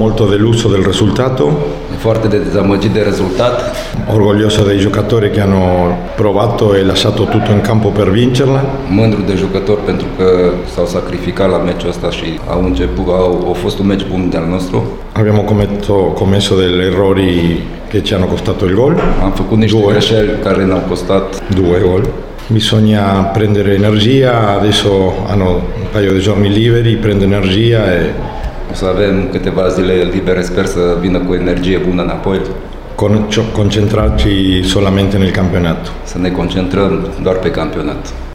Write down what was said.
molto deluso del risultato. E foarte dezamăgit de rezultat. Orgoglioso dei giocatori che hanno provato e lasciato tutto in campo per vincerla. Mândru de jucători pentru că s-au sacrificat la meciul ăsta și au fost un meci bun de-al nostru. Abbiamo commesso degli errori che ci hanno costato il gol. Am făcut niște greșeli care ne-au costat 2 gol. Bisogna prendere energia, adesso hanno un paio di giorni liberi, prende energia e o să avem câteva zile libere, sper să vină cu energie bună înapoi. Concentrarci solamente nel campionato. Să ne concentrăm doar pe campionat.